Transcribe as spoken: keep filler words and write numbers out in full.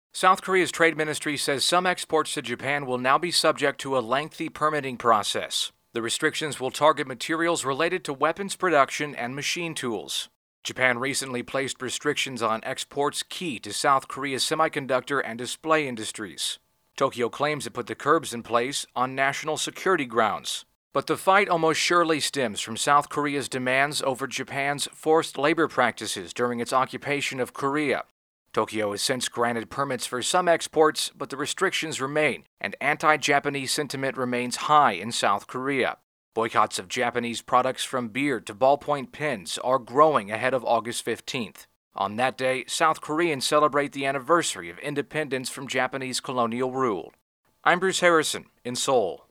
South Korea's trade ministry says some exports to Japan will now be subject to a lengthy permitting process. The restrictions will target materials related to weapons production and machine tools. Japan recently placed restrictions on exports key to South Korea's semiconductor and display industries. Tokyo claims it put the curbs in place on national security grounds. But the fight almost surely stems from South Korea's demands over Japan's forced labor practices during its occupation of Korea. Tokyo has since granted permits for some exports, but the restrictions remain, and anti-Japanese sentiment remains high in South Korea. Boycotts of Japanese products from beer to ballpoint pens are growing ahead of August fifteenth. On that day, South Koreans celebrate the anniversary of independence from Japanese colonial rule. I'm Bruce Harrison in Seoul.